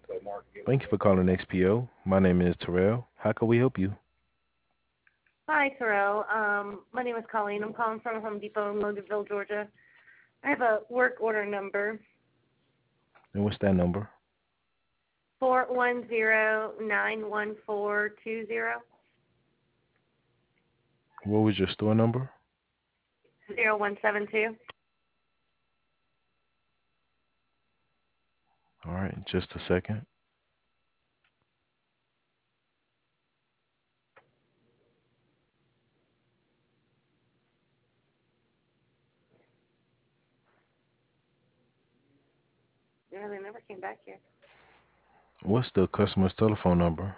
Thank you for calling XPO. My name is Terrell. How can we help you? Hi, Terrell. My name is Colleen. I'm calling from Home Depot in Loganville, Georgia. I have a work order number, And what's that number? 410-91420, What was your store number? 0172. All right, just a second. Yeah, they never came back here. What's the customer's telephone number?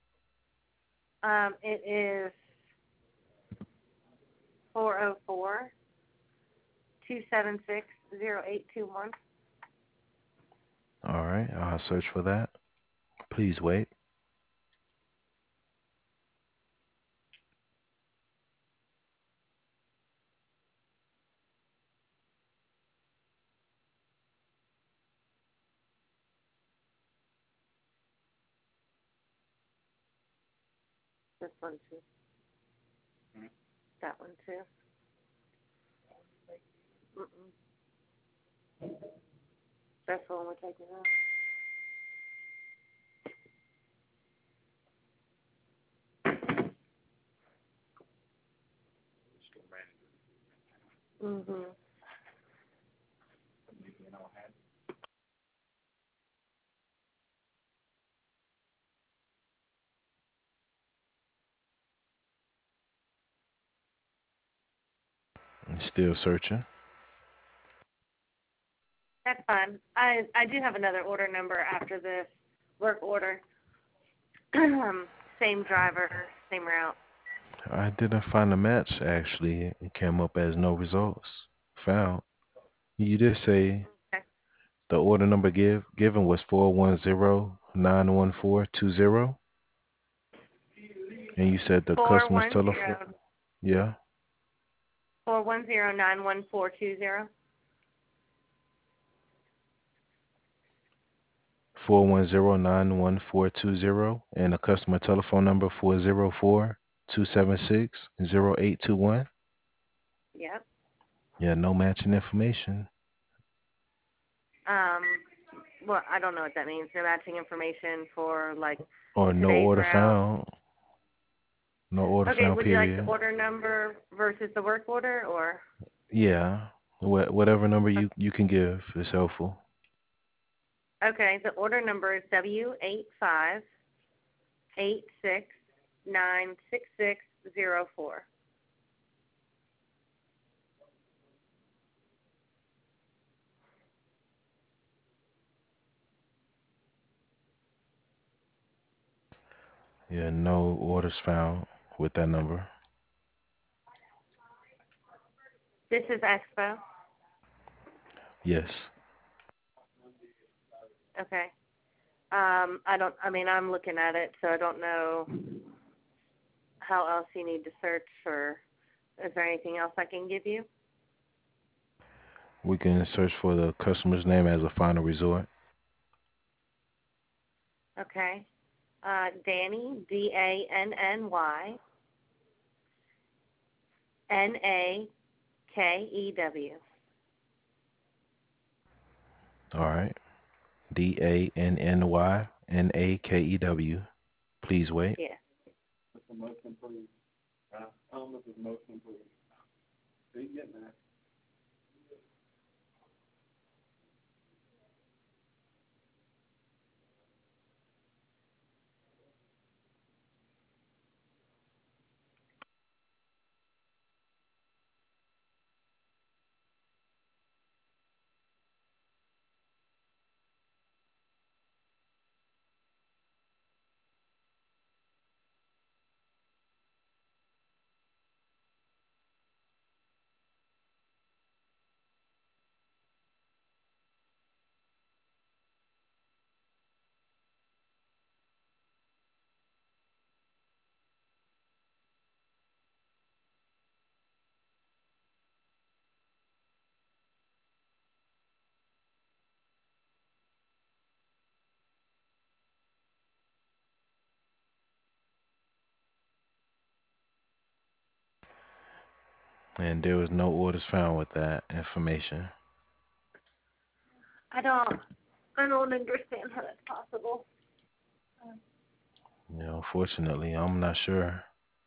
It is 404-276-0821. All right, I'll search for that. Please wait. This one, too. That one, too. Mm-mm. That's the one we're taking out. Mm-hmm. I'm still searching. That's fine. I do have another order number after this work order. Same driver, same route. I didn't find a match actually. It came up as no results found. You did say Okay. the order number given was 410-91420, and you said the Four customer's one telephone. zero Yeah, 410-91420. 410-91420, and the customer telephone number 404-276-0821. Yep. Yeah, no matching information Um, well, I don't know what that means. No matching information for like or no today's order route. found. No order Okay, found. would you like the Period. order number versus the work order, or? Yeah, whatever number you can give is helpful. Okay, the order number is W8586966604. Yeah, no orders found with that number. This is Expo. Yes. Okay. I'm looking at it, so I don't know how else you need to search, or is there anything else I can give you? We can search for the customer's name as a final resort. Okay. Danny, DANNYNAKEW. All right. DANNYNAKEW. Please wait. Yeah. And there was no orders found with that information. I don't I don't understand how that's possible. Unfortunately, I'm not sure.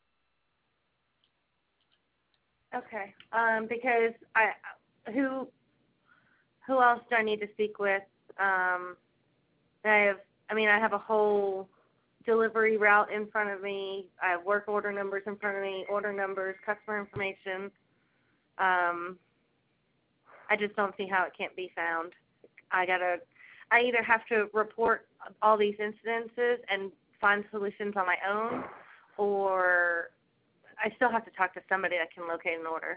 Okay. Because who who else do I need to speak with? Um, I have a whole delivery route in front of me. I have work order numbers in front of me, order numbers, customer information. Um, I just don't see how it can't be found. I either have to report all these incidences and find solutions on my own, or I still have to talk to somebody that can locate an order.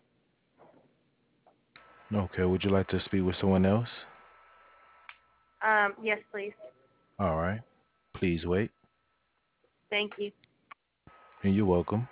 Okay, would you like to speak with someone else? Yes, please. All right. Please wait. Thank you. And you're welcome.